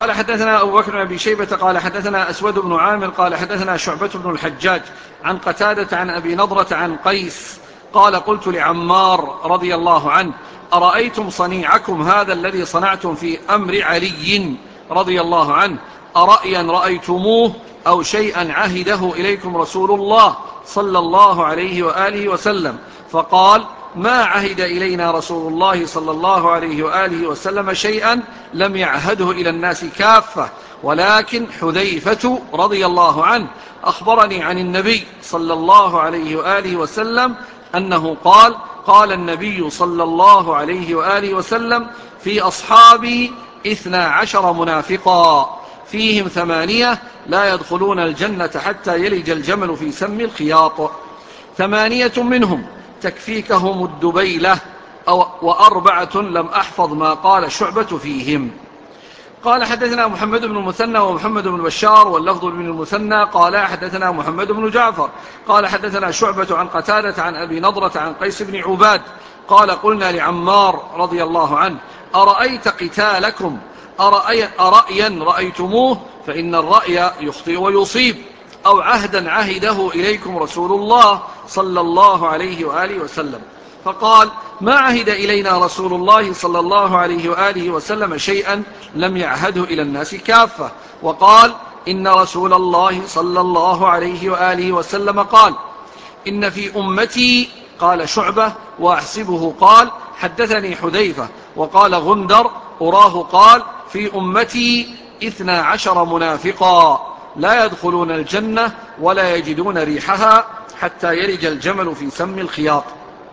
قال حدثنا أبو بكر بن أبي شيبة قال حدثنا أسود بن عامر قال حدثنا شعبة بن الحجاج عن قتادة عن أبي نضرة عن قيس قال قلت لعمار رضي الله عنه أرأيتم صنيعكم هذا الذي صنعتم في أمر علي رضي الله عنه أرأيا رأيتموه أو شيئا عهده إليكم رسول الله صلى الله عليه وآله وسلم؟ فقال ما عهد إلينا رسول الله صلى الله عليه وآله وسلم شيئا لم يعهده إلى الناس كافة، ولكن حذيفة رضي الله عنه أخبرني عن النبي صلى الله عليه وآله وسلم أنه قال قال النبي صلى الله عليه وآله وسلم في أصحابي 12 منافقا فيهم 8 لا يدخلون الجنة حتى يلج الجمل في سم الخياط، 8 منهم تكفيكهم الدبيلة و4 لم أحفظ ما قال شعبة فيهم. قال حدثنا محمد بن المثنى ومحمد بن بشار واللفظ بن المثنى قال حدثنا محمد بن جعفر قال حدثنا شعبة عن قتادة عن أبي نضرة عن قيس بن عباد قال قلنا لعمار رضي الله عنه أرأيت قتالكم أرأيا رأيتموه؟ فإن الرأي يخطئ ويصيب، أو عهدا عهده إليكم رسول الله صلى الله عليه وآله وسلم؟ فقال ما عهد إلينا رسول الله صلى الله عليه وآله وسلم شيئا لم يعهده إلى الناس كافة. وقال إن رسول الله صلى الله عليه وآله وسلم قال إن في أمتي، قال شعبة وأحسبه قال حدثني حذيفة، وقال غندر أراه قال في أمتي 12 منافقا لا يدخلون الجنة ولا يجدون ريحها حتى يلج الجمل في سم الخياط،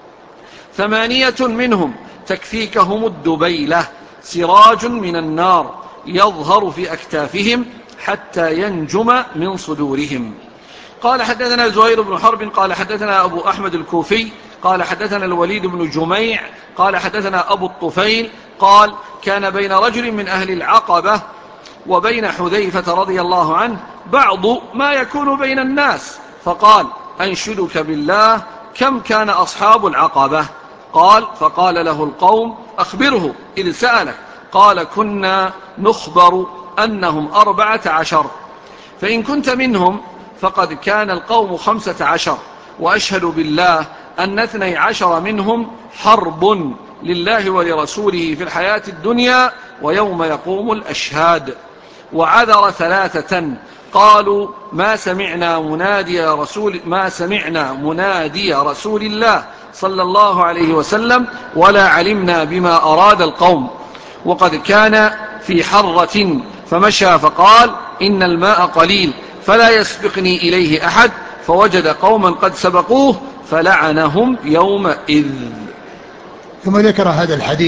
8 منهم تكفيكهم الدبيلة سراج من النار يظهر في أكتافهم حتى ينجم من صدورهم. قال حدثنا زهير بن حرب قال حدثنا أبو أحمد الكوفي قال حدثنا الوليد بن جميع قال حدثنا أبو الطفيل قال كان بين رجل من أهل العقبة وبين حذيفة رضي الله عنه بعض ما يكون بين الناس، فقال أنشدك بالله كم كان أصحاب العقبة؟ قال فقال له القوم أخبره إذ سألك، قال كنا نخبر أنهم 14، فإن كنت منهم فقد كان القوم 15، وأشهد بالله أن 12 منهم حرب لله ولرسوله في الحياة الدنيا ويوم يقوم الأشهاد. وعذر 3 قالوا ما سمعنا منادي رسول الله صلى الله عليه وسلم ولا علمنا بما أراد القوم، وقد كان في حرة فمشى فقال إن الماء قليل فلا يسبقني إليه أحد، فوجد قوما قد سبقوه فلعنهم يومئذ. ثم ذكر هذا الحديث